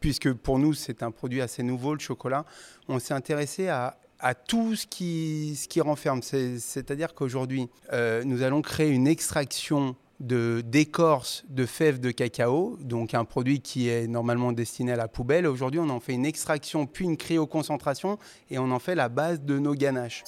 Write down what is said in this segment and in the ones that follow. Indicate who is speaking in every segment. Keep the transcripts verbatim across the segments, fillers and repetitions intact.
Speaker 1: puisque pour nous, c'est un produit assez nouveau, le chocolat, on s'est intéressé à, à tout ce qui, ce qui renferme. C'est, c'est-à-dire qu'aujourd'hui, euh, nous allons créer une extraction de, d'écorce de fèves de cacao, donc un produit qui est normalement destiné à la poubelle. Aujourd'hui, on en fait une extraction, puis une cryoconcentration, et on en fait la base de nos ganaches.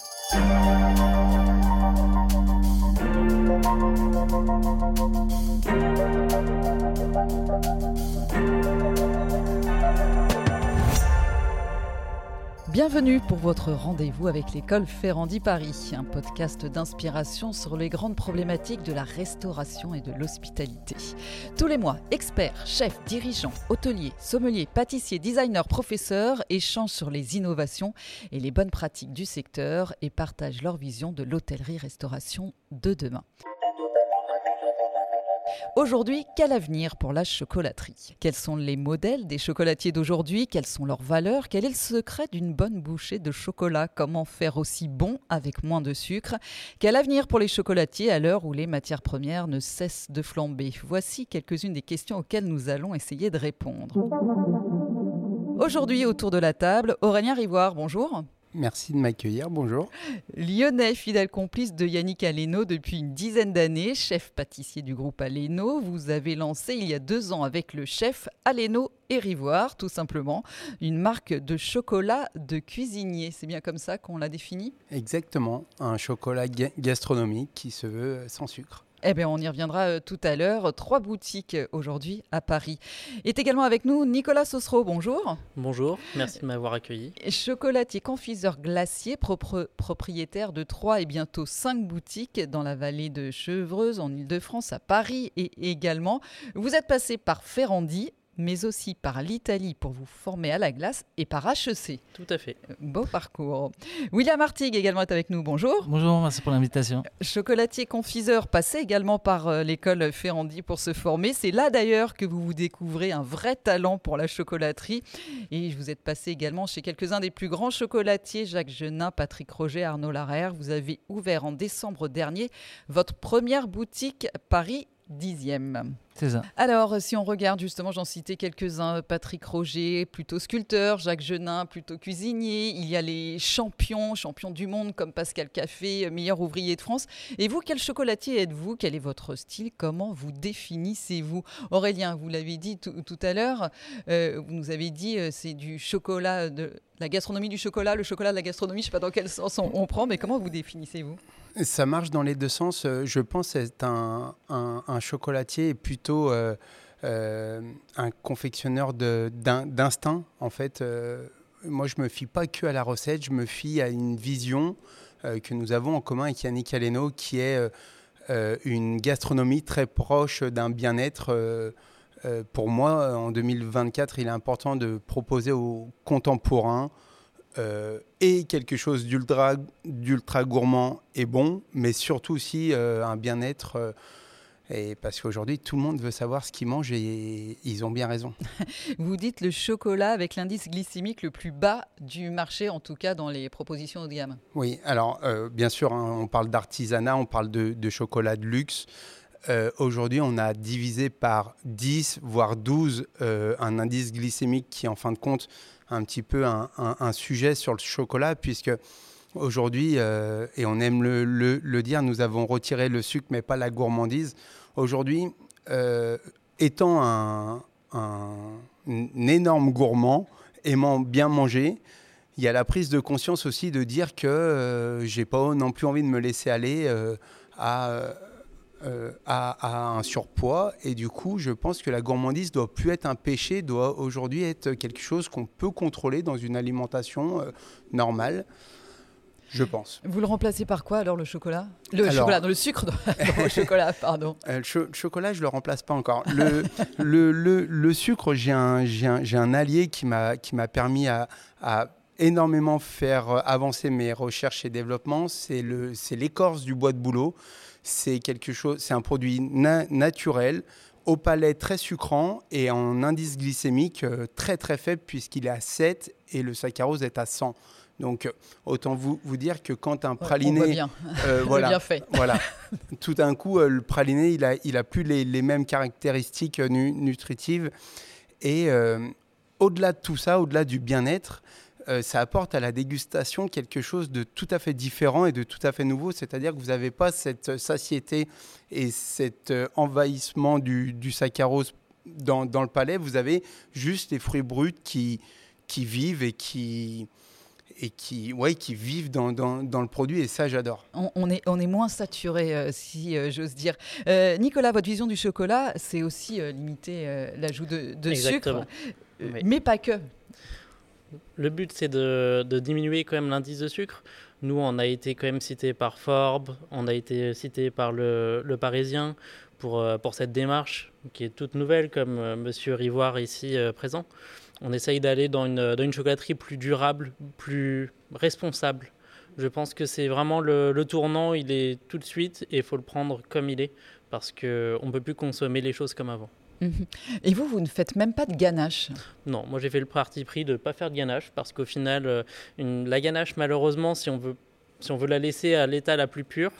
Speaker 2: Bienvenue pour votre rendez-vous avec l'école Ferrandi Paris, un podcast d'inspiration sur les grandes problématiques de la restauration et de l'hospitalité. Tous les mois, experts, chefs, dirigeants, hôteliers, sommeliers, pâtissiers, designers, professeurs échangent sur les innovations et les bonnes pratiques du secteur et partagent leur vision de l'hôtellerie-restauration de demain. Aujourd'hui, quel avenir pour la chocolaterie ? Quels sont les modèles des chocolatiers d'aujourd'hui ? Quelles sont leurs valeurs ? Quel est le secret d'une bonne bouchée de chocolat ? Comment faire aussi bon avec moins de sucre ? Quel avenir pour les chocolatiers à l'heure où les matières premières ne cessent de flamber ? Voici quelques-unes des questions auxquelles nous allons essayer de répondre. Aujourd'hui, autour de la table, Aurélien Rivoire, bonjour.
Speaker 1: Merci de m'accueillir, bonjour.
Speaker 2: Lyonnais, fidèle complice de Yannick Aleno depuis une dizaine d'années, chef pâtissier du groupe Aleno. Vous avez lancé il y a deux ans avec le chef Aleno et Rivoire, tout simplement, une marque de chocolat de cuisinier. C'est bien comme ça qu'on l'a défini ?
Speaker 1: Exactement, un chocolat ga- gastronomique qui se veut sans sucre.
Speaker 2: Eh bien, on y reviendra euh, tout à l'heure. Trois boutiques euh, aujourd'hui à Paris. Est également avec nous Nicolas Sossereau, bonjour.
Speaker 3: Bonjour, merci de m'avoir accueilli.
Speaker 2: Chocolatier, confiseur, glacier, propre, propriétaire de trois et bientôt cinq boutiques dans la vallée de Chevreuse, en Ile-de-France, à Paris et également. Vous êtes passé par Ferrandi, mais aussi par l'Italie pour vous former à la glace et par H E C.
Speaker 3: Tout à fait.
Speaker 2: Beau parcours. William Artigue également est avec nous, bonjour.
Speaker 4: Bonjour, merci pour l'invitation.
Speaker 2: Chocolatier confiseur, passé également par euh, l'école Ferrandi pour se former. C'est là d'ailleurs que vous vous découvrez un vrai talent pour la chocolaterie. Et vous êtes passé également chez quelques-uns des plus grands chocolatiers, Jacques Genin, Patrick Roger, Arnaud Larère. Vous avez ouvert en décembre dernier votre première boutique Paris dixième.
Speaker 4: C'est ça.
Speaker 2: Alors, si on regarde justement, j'en citais quelques-uns, Patrick Roger, plutôt sculpteur, Jacques Genin, plutôt cuisinier. Il y a les champions, champions du monde comme Pascal Café, meilleur ouvrier de France. Et vous, quel chocolatier êtes-vous ? Quel est votre style ? Comment vous définissez-vous ? Aurélien, vous l'avez dit tout, tout à l'heure, euh, vous nous avez dit euh, c'est du chocolat, de la gastronomie du chocolat, le chocolat de la gastronomie, je ne sais pas dans quel sens on, on prend, mais comment vous définissez-vous ?
Speaker 1: Ça marche dans les deux sens. Je pense que c'est un, un, un chocolatier et plutôt euh, euh, un confectionneur de, d'in, d'instinct. En fait, euh, moi, je ne me fie pas que à la recette, je me fie à une vision euh, que nous avons en commun avec Yannick Aleno, qui est euh, une gastronomie très proche d'un bien-être. Euh, euh, pour moi, en deux mille vingt-quatre, il est important de proposer aux contemporains Euh, et quelque chose d'ultra, d'ultra gourmand et bon, mais surtout aussi euh, un bien-être. Euh, et parce qu'aujourd'hui, tout le monde veut savoir ce qu'ils mangent et ils ont bien raison.
Speaker 2: Vous dites le chocolat avec l'indice glycémique le plus bas du marché, en tout cas dans les propositions haut de gamme.
Speaker 1: Oui, alors euh, bien sûr, hein, on parle d'artisanat, on parle de, de chocolat de luxe. Euh, aujourd'hui, on a divisé par dix, voire douze, euh, un indice glycémique qui, en fin de compte, un petit peu un, un, un sujet sur le chocolat, puisque aujourd'hui, euh, et on aime le, le, le dire, nous avons retiré le sucre, mais pas la gourmandise. Aujourd'hui, euh, étant un, un, un énorme gourmand, aimant bien manger, il y a la prise de conscience aussi de dire que euh, je n'ai pas non plus envie de me laisser aller euh, à... Euh, à, à un surpoids, et du coup je pense que la gourmandise doit plus être un péché, doit aujourd'hui être quelque chose qu'on peut contrôler dans une alimentation euh, normale, je pense.
Speaker 2: Vous le remplacez par quoi alors, le chocolat ? Le
Speaker 1: alors,
Speaker 2: chocolat, non, le sucre dans, dans le chocolat, pardon.
Speaker 1: Euh, le, cho- le chocolat, je le remplace pas encore. Le, le, le, le sucre, j'ai un, j'ai un, j'ai un allié qui m'a, qui m'a permis à, à énormément faire avancer mes recherches et développements, c'est, le, c'est l'écorce du bois de bouleau. C'est quelque chose, c'est un produit na- naturel, au palais très sucrant et en indice glycémique euh, très très faible puisqu'il est à sept et le saccharose est à cent. Donc autant vous, vous dire que quand un praliné,
Speaker 2: on voit bien,
Speaker 1: euh, voilà,
Speaker 2: bien fait.
Speaker 1: Voilà, tout d'un coup euh, le praliné il a il a plus les, les mêmes caractéristiques euh, nu- nutritives et euh, au-delà de tout ça, au-delà du bien-être, euh, ça apporte à la dégustation quelque chose de tout à fait différent et de tout à fait nouveau. C'est-à-dire que vous n'avez pas cette satiété et cet euh, envahissement du, du saccharose dans, dans le palais. Vous avez juste les fruits bruts qui, qui vivent et qui... et qui, ouais, qui vivent dans, dans, dans le produit, et ça, j'adore.
Speaker 2: On, on, est, on est moins saturé, euh, si euh, j'ose dire. Euh, Nicolas, votre vision du chocolat, c'est aussi euh, limiter euh, l'ajout de, de
Speaker 3: Exactement.
Speaker 2: sucre, euh,
Speaker 3: Oui.
Speaker 2: mais pas que.
Speaker 3: Le but, c'est de, de diminuer quand même l'indice de sucre. Nous, on a été quand même cité par Forbes, on a été cité par le, le Parisien pour, euh, pour cette démarche qui est toute nouvelle, comme euh, Monsieur Rivoire ici euh, présent. On essaye d'aller dans une, dans une chocolaterie plus durable, plus responsable. Je pense que c'est vraiment le, le tournant, il est tout de suite et il faut le prendre comme il est parce qu'on ne peut plus consommer les choses comme avant.
Speaker 2: Et vous, vous ne faites même pas de ganache?
Speaker 3: Non, moi j'ai fait le parti pris de ne pas faire de ganache parce qu'au final, euh, une, la ganache, malheureusement, si on veut, si on veut la laisser à l'état la plus pure,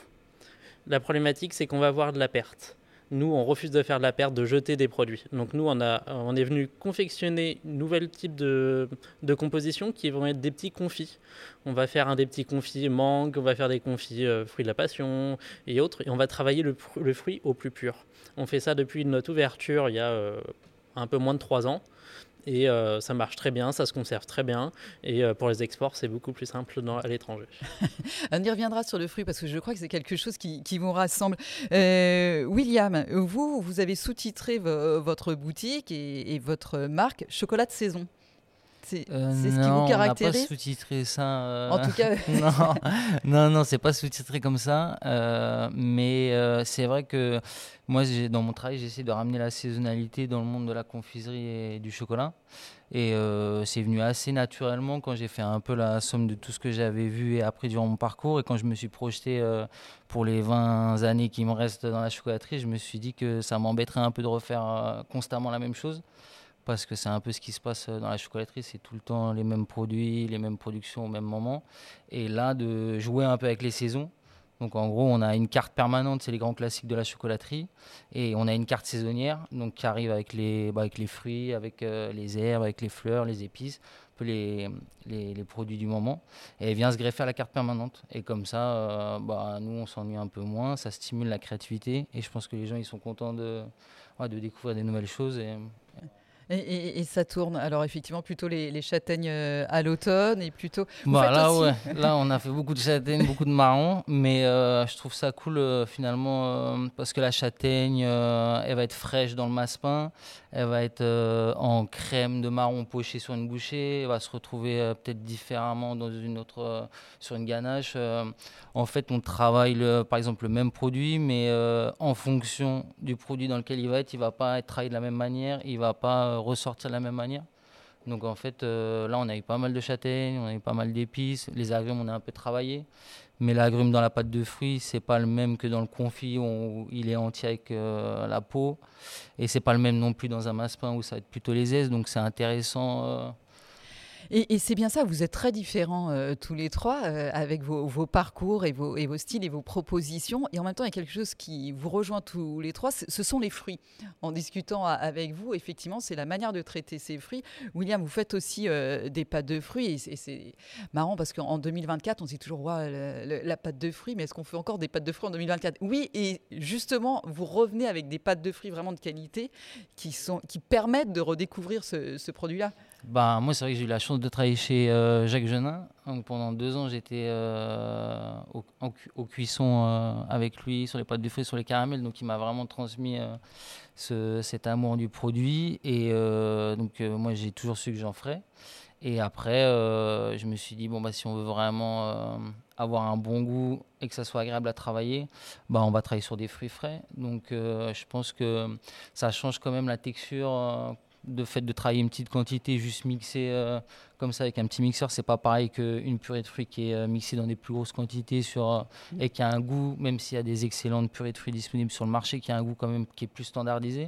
Speaker 3: la problématique c'est qu'on va avoir de la perte. Nous, on refuse de faire de la perte, de jeter des produits. Donc nous, on, a, on est venu confectionner un nouvel type de, de composition qui vont être des petits confits. On va faire un des petits confits mangue, on va faire des confits euh, fruits de la passion et autres. Et on va travailler le, le fruit au plus pur. On fait ça depuis notre ouverture il y a euh, un peu moins de trois ans. Et euh, ça marche très bien, ça se conserve très bien. Et euh, pour les exports, c'est beaucoup plus simple dans, à l'étranger.
Speaker 2: On y reviendra sur le fruit parce que je crois que c'est quelque chose qui, qui vous rassemble. Euh, William, vous, vous avez sous-titré v- votre boutique et, et votre marque Chocolat de saison. C'est
Speaker 4: Euh,
Speaker 2: c'est ce
Speaker 4: non,
Speaker 2: qui vous
Speaker 4: on n'a pas
Speaker 2: caractérise?
Speaker 4: sous-titré ça. euh,
Speaker 2: En tout cas,
Speaker 4: non, non, non, c'est pas sous-titré comme ça. euh, mais euh, c'est vrai que moi, j'ai- dans mon travail, j'essaie de ramener la saisonnalité dans le monde de la confiserie et du chocolat. Et euh, c'est venu assez naturellement quand j'ai fait un peu la somme de tout ce que j'avais vu et appris durant mon parcours. Et quand je me suis projeté euh, pour les vingt années qui me restent dans la chocolaterie, je me suis dit que ça m'embêterait un peu de refaire euh, constamment la même chose. Parce que c'est un peu ce qui se passe dans la chocolaterie, c'est tout le temps les mêmes produits, les mêmes productions au même moment. Et là, de jouer un peu avec les saisons. Donc en gros, on a une carte permanente, c'est les grands classiques de la chocolaterie. Et on a une carte saisonnière, donc qui arrive avec les, bah, avec les fruits, avec euh, les herbes, avec les fleurs, les épices, un peu les, les, les produits du moment. Et elle vient se greffer à la carte permanente. Et comme ça, euh, bah, nous, on s'ennuie un peu moins, ça stimule la créativité. Et je pense que les gens, ils sont contents de, ouais, de découvrir des nouvelles choses. Et,
Speaker 2: et, et- et ça tourne. Alors effectivement, plutôt les, les châtaignes euh, à l'automne et plutôt. Vous
Speaker 4: Bah
Speaker 2: faites
Speaker 4: là,
Speaker 2: aussi-
Speaker 4: ouais, là on a fait beaucoup de châtaignes, beaucoup de marrons, mais euh, je trouve ça cool euh, finalement euh, parce que la châtaigne, euh, elle va être fraîche dans le massepain, elle va être euh, en crème de marron pochée sur une bouchée, elle va se retrouver euh, peut-être différemment dans une autre, euh, sur une ganache. euh. En fait, on travaille le, par exemple le même produit, mais euh, en fonction du produit dans lequel il va être, il va pas être travaillé de la même manière, il va pas euh, ressortir de la même manière. Donc en fait, euh, là, on a eu pas mal de châtaignes, on a eu pas mal d'épices. Les agrumes, on a un peu travaillé. Mais l'agrume dans la pâte de fruits, c'est pas le même que dans le confit où, on- il est entier avec euh, la peau. Et c'est pas le même non plus dans un massepain où ça va être plutôt les aises. Donc c'est intéressant. euh,
Speaker 2: Et, et c'est bien ça, vous êtes très différents euh, tous les trois euh, avec vos, vos parcours et vos, et vos styles et vos propositions. Et en même temps, il y a quelque chose qui vous rejoint tous les trois, ce ce sont les fruits. En discutant a- avec vous, effectivement, c'est la manière de traiter ces fruits. William, vous faites aussi euh, des pâtes de fruits. Et c'est- et c'est marrant parce qu'en deux mille vingt-quatre, on se dit toujours ouais, le- le- la pâte de fruits, mais est-ce qu'on fait encore des pâtes de fruits en deux mille vingt-quatre? Oui, et justement, vous revenez avec des pâtes de fruits vraiment de qualité qui, sont, qui permettent de redécouvrir ce, ce produit-là.
Speaker 4: Bah, moi, c'est vrai que j'ai eu la chance de travailler chez euh, Jacques Genin. Donc, pendant deux ans, j'étais euh, au, en cu- aux cuissons euh, avec lui sur les pâtes de fruits, sur les caramels. Donc, il m'a vraiment transmis euh, ce- cet amour du produit. Et euh, donc, euh, moi, j'ai toujours su que j'en ferais. Et après, euh, je me suis dit, bon, bah, si on veut vraiment euh, avoir un bon goût et que ça soit agréable à travailler, bah, on va travailler sur des fruits frais. Donc, euh, je pense que ça change quand même la texture. Euh, de fait de travailler une petite quantité, juste mixer euh, comme ça avec un petit mixeur, c'est pas pareil qu'une purée de fruits qui est euh, mixée dans des plus grosses quantités sur, euh, et qui a un goût, même s'il y a des excellentes purées de fruits disponibles sur le marché, qui a un goût quand même qui est plus standardisé.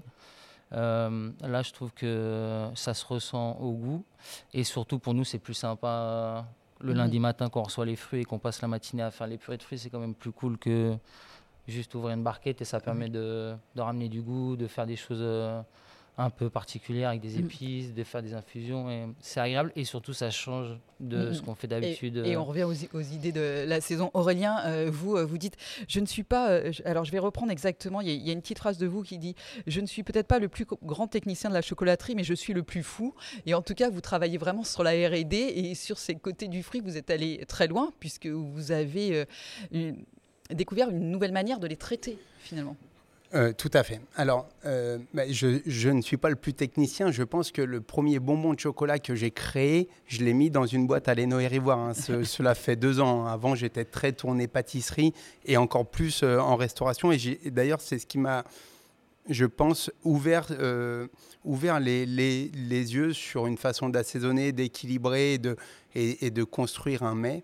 Speaker 4: Euh, là, je trouve que ça se ressent au goût. Et surtout, pour nous, c'est plus sympa euh, le
Speaker 2: Mhm.
Speaker 4: lundi matin quand on reçoit les fruits et qu'on passe la matinée à faire les purées de fruits. C'est quand même plus cool que juste ouvrir une barquette et ça permet de, de ramener du goût, de faire des choses euh, un peu particulière avec des épices, de faire des infusions. Et c'est agréable et surtout, ça change de mmh. ce qu'on fait d'habitude.
Speaker 2: Et, et on revient aux, aux idées de la saison. Aurélien, euh, vous, euh, vous dites, je ne suis pas... Euh, je, alors, je vais reprendre exactement. Il y, a, il y a une petite phrase de vous qui dit, je ne suis peut-être pas le plus grand technicien de la chocolaterie, mais je suis le plus fou. Et en tout cas, vous travaillez vraiment sur la R et D et sur ces côtés du fruit, vous êtes allé très loin puisque vous avez euh, une, découvert une nouvelle manière de les traiter, finalement.
Speaker 1: Euh, tout à fait. Alors, euh, bah, je, je ne suis pas le plus technicien. Je pense que le premier bonbon de chocolat que j'ai créé, je l'ai mis dans une boîte à Léno et Rivoire. Hein. Ce, cela fait deux ans. Avant, j'étais très tourné pâtisserie et encore plus euh, en restauration. Et, j'ai, et d'ailleurs, c'est ce qui m'a, je pense, ouvert, euh, ouvert les, les, les yeux sur une façon d'assaisonner, d'équilibrer et de, et, et de construire un mets.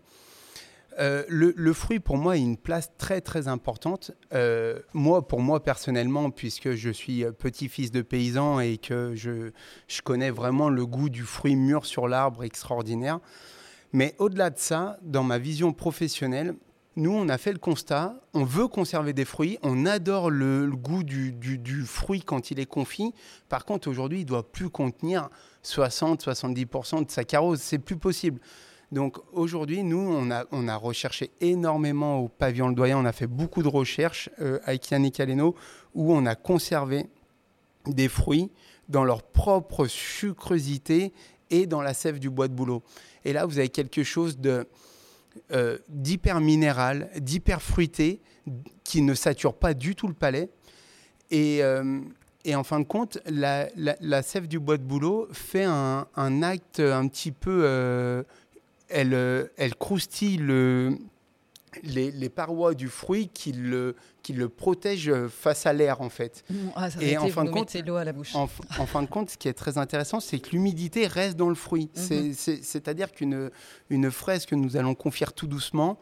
Speaker 1: Euh, le, le fruit, pour moi, a une place très, très importante. Euh, moi, pour moi, personnellement, puisque je suis petit-fils de paysan et que je, je connais vraiment le goût du fruit mûr sur l'arbre extraordinaire. Mais au-delà de ça, dans ma vision professionnelle, nous, on a fait le constat, on veut conserver des fruits, on adore le, le goût du, du, du fruit quand il est confit. Par contre, aujourd'hui, il ne doit plus contenir soixante à soixante-dix pour cent de saccharose. C'est plus possible. Donc aujourd'hui, nous, on a, on a recherché énormément au Pavillon Le Doyen. On a fait beaucoup de recherches euh, avec Yannick Aleno où on a conservé des fruits dans leur propre sucrosité et dans la sève du bois de bouleau. Et là, vous avez quelque chose de, euh, d'hyper minéral, d'hyper fruité, qui ne sature pas du tout le palais. Et, euh, et en fin de compte, la, la, la sève du bois de bouleau fait un, un acte un petit peu... Euh, Elle, elle croustille le, les, les parois du fruit qui le, qui le protègent face à l'air, en fait.
Speaker 2: Mmh, ah, ça et en fin de compte, l'eau à la bouche.
Speaker 1: En, en fin de compte, ce qui est très intéressant, c'est que l'humidité reste dans le fruit. Mmh. C'est, c'est, c'est-à-dire qu'une une fraise que nous allons confire tout doucement,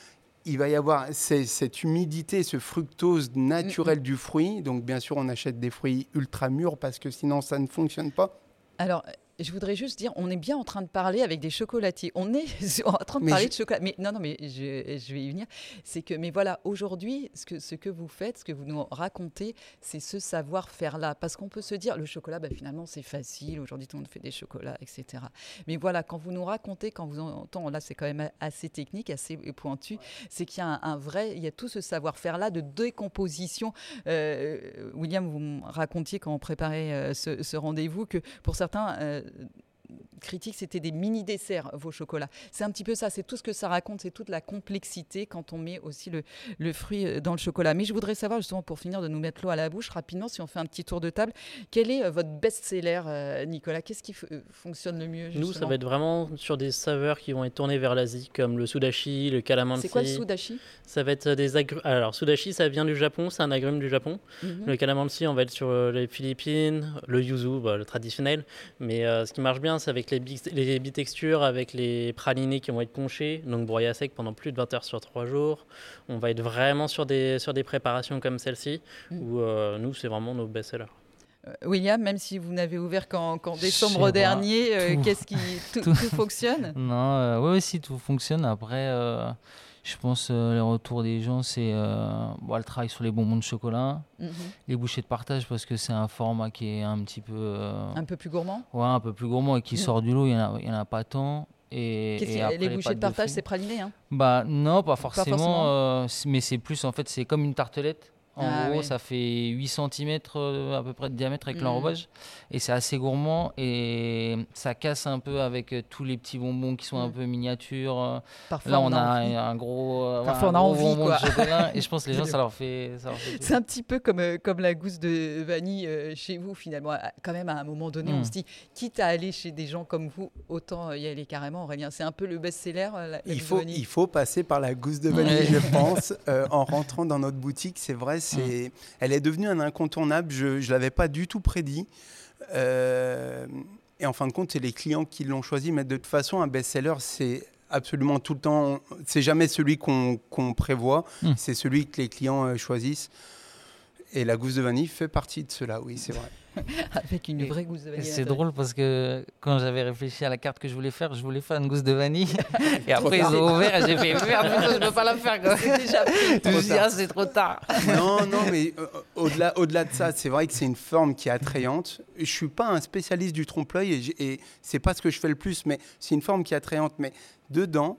Speaker 1: il va y avoir ces, cette humidité, ce fructose naturel mmh. du fruit. Donc, bien sûr, on achète des fruits ultra mûrs parce que sinon, ça ne fonctionne pas.
Speaker 2: Alors... Je voudrais juste dire, on est bien en train de parler avec des chocolatiers. On est en train de mais parler je... de chocolat. Mais non, non, mais je, je vais y venir. C'est que, mais voilà, aujourd'hui, ce que, ce que vous faites, ce que vous nous racontez, c'est ce savoir-faire-là. Parce qu'on peut se dire, le chocolat, bah, finalement, c'est facile. Aujourd'hui, tout le monde fait des chocolats, et cetera. Mais voilà, quand vous nous racontez, quand vous entendez, là, c'est quand même assez technique, assez pointu, c'est qu'il y a un, un vrai, il y a tout ce savoir-faire-là de décomposition. Euh, William, vous me racontiez quand on préparait euh, ce, ce rendez-vous que pour certains, euh, critiques, c'était des mini-desserts, vos chocolats. C'est un petit peu ça, c'est tout ce que ça raconte, c'est toute la complexité quand on met aussi le, le fruit dans le chocolat. Mais je voudrais savoir, justement, pour finir de nous mettre l'eau à la bouche, rapidement, si on fait un petit tour de table, quel est votre best-seller, euh, Nicolas ? Qu'est-ce qui f- fonctionne le mieux, justement ?
Speaker 3: Nous, ça va être vraiment sur des saveurs qui vont être tournées vers l'Asie, comme le sudashi, le calamansi.
Speaker 2: C'est quoi le sudashi ?
Speaker 3: Ça va être des agrumes. Alors, sudashi, ça vient du Japon, c'est un agrume du Japon. Mm-hmm. Le calamansi, on va être sur les Philippines, le yuzu, bah, le traditionnel. Mais euh, ce qui marche bien, c'est avec les, bi- les bitextures, avec les pralinés qui vont être conchés, donc broyés à sec pendant plus de vingt heures sur trois jours. On va être vraiment sur des, sur des préparations comme celle-ci, mm. où euh, nous, c'est vraiment nos best-sellers.
Speaker 2: William, même si vous n'avez ouvert qu'en, qu'en décembre dernier, euh, qu'est-ce qui tout, tout, tout fonctionne ?
Speaker 4: Non, euh, oui, si tout fonctionne. Après, euh, je pense euh, les retours des gens, c'est euh, bon, le travail sur les bonbons de chocolat, mm-hmm. les bouchées de partage parce que c'est un format qui est un petit peu euh,
Speaker 2: un peu plus gourmand.
Speaker 4: Ouais, un peu plus gourmand et qui mm. sort du lot. Il y en a, il y en a pas tant. Et,
Speaker 2: et après, les bouchées les de partage, de c'est praliné, hein ?
Speaker 4: Bah non, pas forcément. Pas forcément. Euh, mais c'est plus en fait, c'est comme une tartelette. En ah, gros, oui. ça fait huit centimètres euh, à peu près de diamètre avec mmh. l'enrobage. Et c'est assez gourmand. Et ça casse un peu avec euh, tous les petits bonbons qui sont mmh. un peu miniatures.
Speaker 2: Parfois,
Speaker 4: là,
Speaker 2: on,
Speaker 4: on a un, un gros, euh,
Speaker 2: Parfois,
Speaker 4: un
Speaker 2: on a
Speaker 4: gros
Speaker 2: envie,
Speaker 4: bonbon
Speaker 2: quoi.
Speaker 4: de chocolat. Et je pense que les gens, ça leur fait, ça leur fait
Speaker 2: c'est un petit peu comme, euh, comme la gousse de vanille euh, chez vous, finalement. Quand même, à un moment donné, mmh. on se dit, quitte à aller chez des gens comme vous, autant y aller carrément, Aurélien. C'est un peu le best-seller, la, la
Speaker 1: il
Speaker 2: gousse
Speaker 1: faut,
Speaker 2: de vanille.
Speaker 1: Il faut passer par la gousse de vanille, je pense. Euh, en rentrant dans notre boutique, c'est vrai, c'est... Mmh. Elle est devenue un incontournable, je ne l'avais pas du tout prédit. Euh, et en fin de compte, c'est les clients qui l'ont choisi. Mais de toute façon, un best-seller, c'est absolument tout le temps... C'est jamais celui qu'on, qu'on prévoit, mmh. c'est celui que les clients euh, choisissent. Et la gousse de vanille fait partie de cela, oui, c'est vrai.
Speaker 2: Avec une vraie gousse de vanille.
Speaker 4: C'est drôle parce que quand j'avais réfléchi à la carte que je voulais faire, je voulais faire une gousse de vanille. Et après, ils ont ouvert et j'ai fait merde, putain, je ne peux pas la faire. Quoi.
Speaker 2: C'est déjà pris.
Speaker 4: Je me suis dit, ah, c'est trop tard.
Speaker 1: Non, non, mais euh, au-delà, au-delà de ça, c'est vrai que c'est une forme qui est attrayante. Je ne suis pas un spécialiste du trompe-l'œil et, j'ai- et c'est pas ce que je fais le plus, mais c'est une forme qui est attrayante. Mais dedans,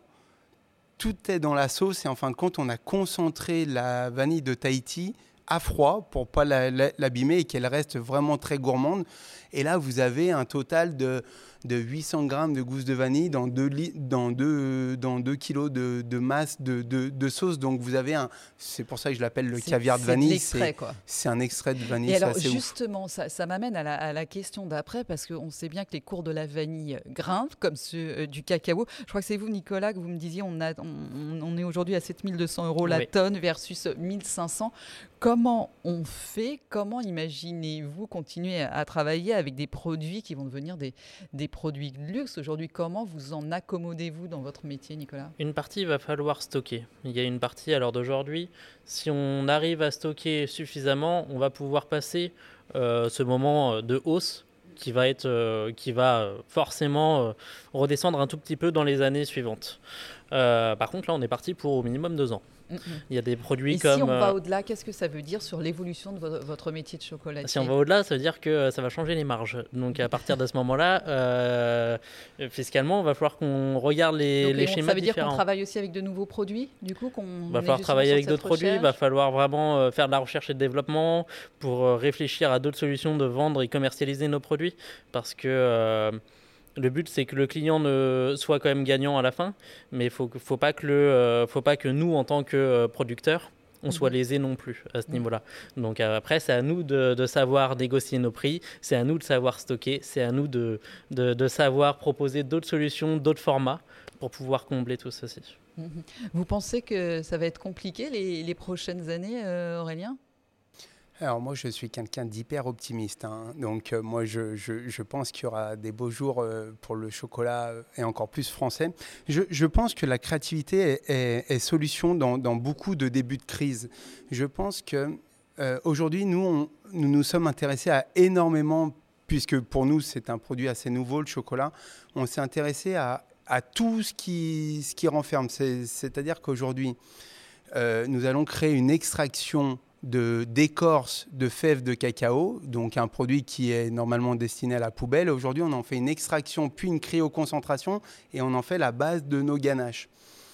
Speaker 1: tout est dans la sauce et en fin de compte, on a concentré la vanille de Tahiti à froid pour pas la- la- l'abîmer et qu'elle reste vraiment très gourmande. Et là, vous avez un total de, de huit cents grammes de gousse de vanille dans deux, li- dans deux, dans deux kilos de, de masse de, de, de sauce. Donc, vous avez un... C'est pour ça que je l'appelle le
Speaker 2: C'est-
Speaker 1: caviar de
Speaker 2: c'est
Speaker 1: vanille.
Speaker 2: l'extrait, quoi.
Speaker 1: C'est un extrait de vanille.
Speaker 2: Et
Speaker 1: c'est
Speaker 2: alors
Speaker 1: assez ouf.
Speaker 2: justement, ça, ça m'amène à la, à la question d'après, parce qu'on sait bien que les cours de la vanille grimpent, comme ceux euh, du cacao. Je crois que c'est vous, Nicolas, que vous me disiez, on, a, on, on est aujourd'hui à sept mille deux cents euros la
Speaker 3: Oui.
Speaker 2: tonne versus mille cinq cents. Comment on fait, comment imaginez-vous continuer à, à travailler avec des produits qui vont devenir des, des produits de luxe aujourd'hui? Comment vous en accommodez-vous dans votre métier, Nicolas?
Speaker 3: Une partie, il va falloir stocker. Il y a une partie à l'heure d'aujourd'hui. Si on arrive à stocker suffisamment, on va pouvoir passer euh, ce moment de hausse qui va, être, euh, qui va euh, forcément euh, redescendre un tout petit peu dans les années suivantes. Euh, par contre, là, on est parti pour au minimum deux ans.
Speaker 2: Mm-mm.
Speaker 3: Il y a des produits
Speaker 2: Et
Speaker 3: comme...
Speaker 2: si on va
Speaker 3: euh,
Speaker 2: au-delà, qu'est-ce que ça veut dire sur l'évolution de vo- votre métier de chocolatier?
Speaker 3: Si on va au-delà, ça veut dire que euh, ça va changer les marges. Donc à partir de ce moment-là, euh, fiscalement, il va falloir qu'on regarde les,
Speaker 2: Donc,
Speaker 3: les
Speaker 2: on-
Speaker 3: schémas
Speaker 2: ça veut dire qu'on
Speaker 3: différents.
Speaker 2: travaille aussi avec de nouveaux produits, du coup, qu'on
Speaker 3: Il
Speaker 2: est
Speaker 3: va falloir
Speaker 2: justement
Speaker 3: travailler
Speaker 2: sur
Speaker 3: avec
Speaker 2: cette
Speaker 3: d'autres produits, il va
Speaker 2: recherche.
Speaker 3: falloir vraiment euh, faire de la recherche et de développement pour euh, réfléchir à d'autres solutions de vendre et commercialiser nos produits. Parce que euh, le but, c'est que le client ne soit quand même gagnant à la fin, mais il faut, faut pas que le, euh, faut pas que nous, en tant que euh, producteurs, on soit
Speaker 2: Mhm.
Speaker 3: lésés non plus à ce
Speaker 2: Mhm.
Speaker 3: niveau-là. Donc euh, après, c'est à nous de, de savoir négocier nos prix, c'est à nous de savoir stocker, c'est à nous de, de, de savoir proposer d'autres solutions, d'autres formats pour pouvoir combler tout ceci.
Speaker 2: Mhm. Vous pensez que ça va être compliqué les, les prochaines années, euh, Aurélien?
Speaker 1: Alors moi, je suis quelqu'un d'hyper optimiste. Hein. Donc euh, moi, je, je, je pense qu'il y aura des beaux jours euh, pour le chocolat euh, et encore plus français. Je, je pense que la créativité est, est, est solution dans, dans beaucoup de débuts de crise. Je pense que euh, aujourd'hui, nous, on, nous nous sommes intéressés à énormément, puisque pour nous, c'est un produit assez nouveau, le chocolat. On s'est intéressé à, à tout ce qui, ce qui renferme. C'est, c'est-à-dire qu'aujourd'hui, euh, nous allons créer une extraction de d'écorce de fèves de cacao, donc un produit qui est normalement destiné à la poubelle. Aujourd'hui, on en fait une extraction puis une cryoconcentration et on en fait la base de nos ganaches.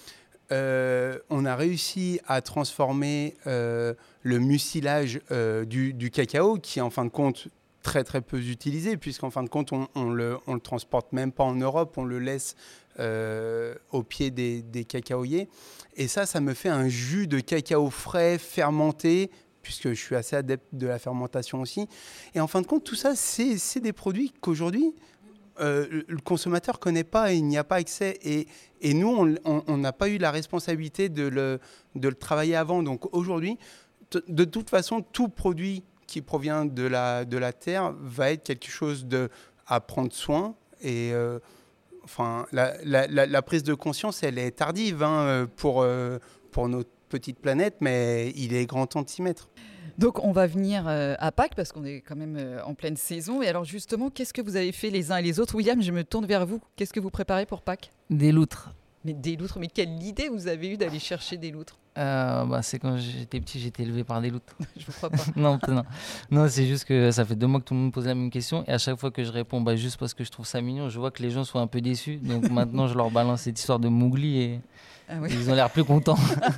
Speaker 1: Euh, on a réussi à transformer euh, le mucilage euh, du, du cacao, qui est en fin de compte très très peu utilisé, puisqu'en fin de compte, on ne le, on le transporte même pas en Europe, on le laisse euh, au pied des, des cacaoyers. Et ça, ça me fait un jus de cacao frais, fermenté, puisque je suis assez adepte de la fermentation aussi. Et en fin de compte, tout ça, c'est, c'est des produits qu'aujourd'hui, euh, le consommateur ne connaît pas et il n'y a pas accès. Et, et nous, on n'a pas eu la responsabilité de le, de le travailler avant. Donc aujourd'hui, t- de toute façon, tout produit qui provient de la, de la terre va être quelque chose de, à prendre soin. Et euh, enfin, la, la, la, la prise de conscience, elle est tardive hein, pour, euh, pour notre petite planète, mais il est grand temps de s'y mettre.
Speaker 2: Donc on va venir euh, à Pâques parce qu'on est quand même euh, en pleine saison. Et alors justement, qu'est-ce que vous avez fait les uns et les autres? William, je me tourne vers vous. Qu'est-ce que vous préparez pour Pâques?
Speaker 4: Des loutres.
Speaker 2: Mais des loutres, mais quelle idée vous avez eue d'aller chercher des loutres?
Speaker 4: Euh, bah, c'est quand j'étais petit, j'étais élevé par des loutres.
Speaker 2: Je ne crois pas.
Speaker 4: non, non, non, c'est juste que ça fait deux mois que tout le monde me pose la même question. Et à chaque fois que je réponds, bah, juste parce que je trouve ça mignon, je vois que les gens sont un peu déçus. Donc maintenant, je leur balance cette histoire de Mowgli et
Speaker 2: Ah oui.
Speaker 4: ils ont l'air plus contents.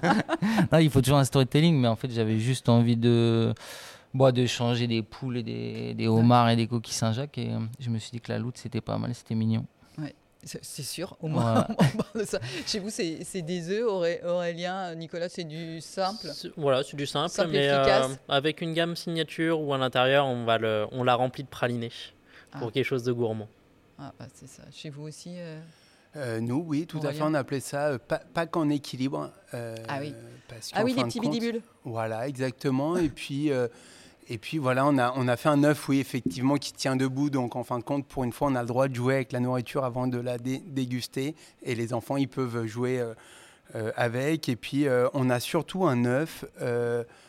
Speaker 4: non, il faut toujours un storytelling, mais en fait, j'avais juste envie de, bah, de changer des poules et des, des homards et des coquilles Saint-Jacques. Et euh, je me suis dit que la loutre, c'était pas mal, c'était mignon.
Speaker 2: C'est c'est sûr, au moins
Speaker 4: Voilà.
Speaker 2: on parle de ça. Chez vous, c'est c'est des œufs, Auré- Aurélien, Nicolas, c'est du simple.
Speaker 3: C'est- Voilà, c'est du simple,
Speaker 2: Simple,
Speaker 3: mais
Speaker 2: efficace.
Speaker 3: euh, avec une gamme signature où à l'intérieur, on, va le, on l'a rempli de pralinés pour
Speaker 2: Ah.
Speaker 3: quelque chose de gourmand.
Speaker 2: Ah, bah, c'est ça. Chez vous aussi euh,
Speaker 1: Euh, nous, oui, tout à fait.
Speaker 2: Aurélien.
Speaker 1: On appelait ça euh, pa- Pâques en équilibre. euh,
Speaker 2: Ah oui.
Speaker 1: Parce
Speaker 2: Ah
Speaker 1: qu'en
Speaker 2: oui,
Speaker 1: fin
Speaker 2: les
Speaker 1: de
Speaker 2: petits
Speaker 1: compte-
Speaker 2: bidibules.
Speaker 1: Voilà, exactement. et puis, euh, et puis voilà, on a, on a fait un œuf, oui, effectivement, qui tient debout. Donc, en fin de compte, pour une fois, on a le droit de jouer avec la nourriture avant de la dé- déguster. Et les enfants, ils peuvent jouer euh, euh, avec. Et puis, euh, on a surtout un œuf euh,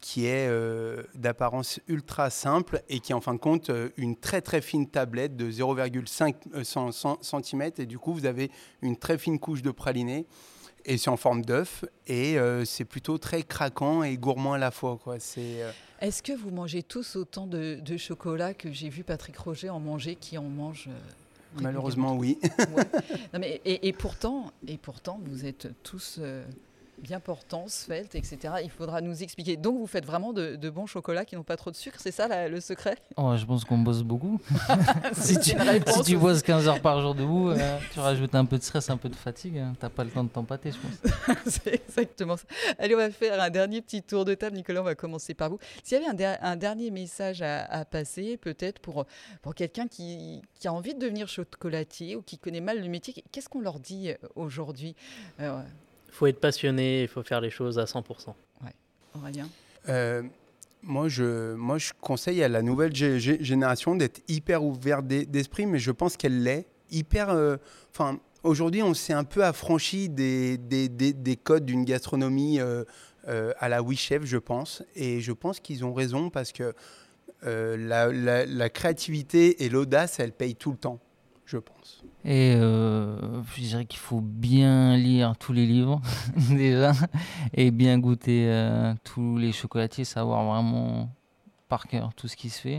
Speaker 1: qui est euh, d'apparence ultra simple et qui est en fin de compte euh, une très très fine tablette de zéro virgule cinq centimètres et du coup vous avez une très fine couche de praliné et c'est en forme d'œuf et euh, c'est plutôt très craquant et gourmand à la fois, quoi. C'est, euh...
Speaker 2: Est-ce que vous mangez tous autant de, de chocolat que j'ai vu Patrick Roger en manger, qui en mange euh,
Speaker 1: Malheureusement oui.
Speaker 2: Ouais. Non, mais, et, et, pourtant, et pourtant vous êtes tous... Euh, bien portants, sveltes, et cetera. Il faudra nous expliquer. Donc, vous faites vraiment de, de bons chocolats qui n'ont pas trop de sucre, c'est ça la, le secret?
Speaker 4: Oh, je pense qu'on bosse beaucoup. si, tu,
Speaker 2: réponse,
Speaker 4: si tu bosses quinze heures par jour debout, euh, tu rajoutes un peu de stress, un peu de fatigue, hein. Tu n'as pas le temps de t'empâter, je pense.
Speaker 2: C'est exactement ça. Allez, on va faire un dernier petit tour de table. Nicolas, on va commencer par vous. S'il y avait un, der- un dernier message à, à passer, peut-être pour, pour quelqu'un qui, qui a envie de devenir chocolatier ou qui connaît mal le métier, qu'est-ce qu'on leur dit aujourd'hui? euh,
Speaker 3: Il faut être passionné, il faut faire les choses à cent pour cent.
Speaker 2: Ouais. Aurélien
Speaker 1: euh, moi, je, moi, je conseille à la nouvelle g- g- génération d'être hyper ouverte d'esprit, mais je pense qu'elle l'est. Hyper, enfin, euh, aujourd'hui, on s'est un peu affranchi des, des, des, des codes d'une gastronomie euh, euh, à la Oui Chef, je pense. Et je pense qu'ils ont raison parce que euh, la, la, la créativité et l'audace, elles payent tout le temps, je pense.
Speaker 4: Et euh, je dirais qu'il faut bien lire tous les livres déjà et bien goûter euh, tous les chocolatiers, savoir vraiment par cœur tout ce qui se fait.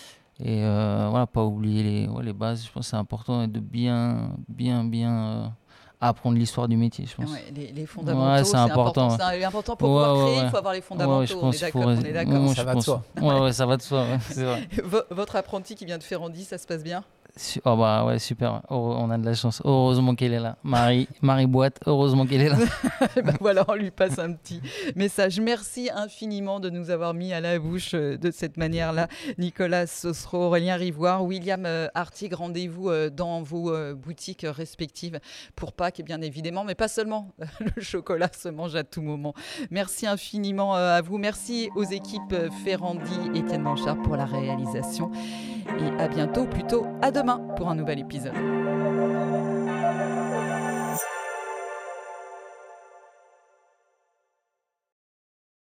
Speaker 4: Et euh, voilà, pas oublier les, ouais, les bases. Je pense que c'est important de bien, bien, bien euh, apprendre l'histoire du métier, je pense.
Speaker 2: Ouais, les, les fondamentaux,
Speaker 4: ouais,
Speaker 2: c'est,
Speaker 4: c'est important.
Speaker 2: important.
Speaker 4: Ouais.
Speaker 2: C'est important pour
Speaker 4: ouais,
Speaker 2: pouvoir
Speaker 4: ouais,
Speaker 2: créer,
Speaker 4: ouais.
Speaker 2: il faut avoir les fondamentaux.
Speaker 4: Ouais, je
Speaker 2: on,
Speaker 4: pense
Speaker 2: est d'accord,
Speaker 4: faut...
Speaker 2: on est d'accord.
Speaker 1: Ça va de soi.
Speaker 4: Ouais, ouais, ça va de soi, ouais, c'est vrai.
Speaker 2: V- votre apprenti qui vient de Ferrandi, ça se passe bien?
Speaker 4: Oh bah ouais, super. Oh, on a de la chance. Heureusement qu'elle est là. Marie, Marie Boîte, heureusement qu'elle est là.
Speaker 2: Ben voilà, on lui passe un petit message. Merci infiniment de nous avoir mis à la bouche de cette manière-là. Nicolas Sossereau, Aurélien Rivoire, William Artigue, rendez-vous dans vos boutiques respectives pour Pâques, bien évidemment, mais pas seulement. Le chocolat se mange à tout moment. Merci infiniment à vous. Merci aux équipes Ferrandi, Étienne Blanchard pour la réalisation. Et à bientôt, plutôt à demain pour un nouvel épisode.